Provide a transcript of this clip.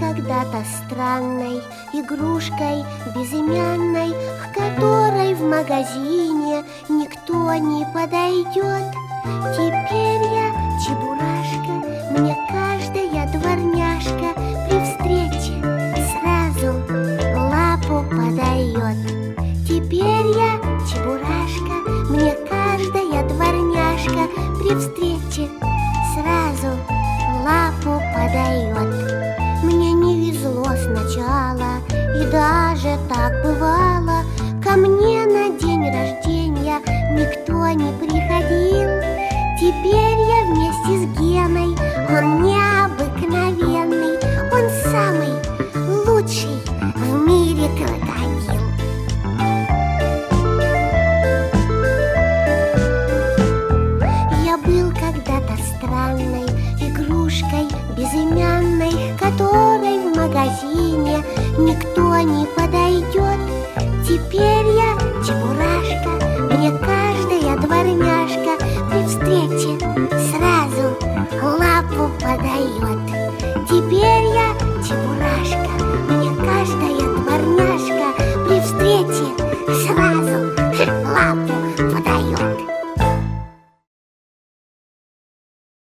когда-то странной игрушкой безымянной, к которой в магазине никто не подойдет. Теперь я чебурашка, мне каждая дворняжка при встрече сразу лапу подает. Теперь я чебурашка, мне каждая дворняжка при встрече сразу лапу подает. Мне не везло сначала, и даже так бывало. Ко мне на день рождения никто не приходил. Теперь я вместе с Геной, он необыкновенный, он самый лучший в мире крокодил. Я был когда-то странной игрушкой безымянной, к которой в магазине никто не подойдет. Теперь я чебурашка, мне кажется,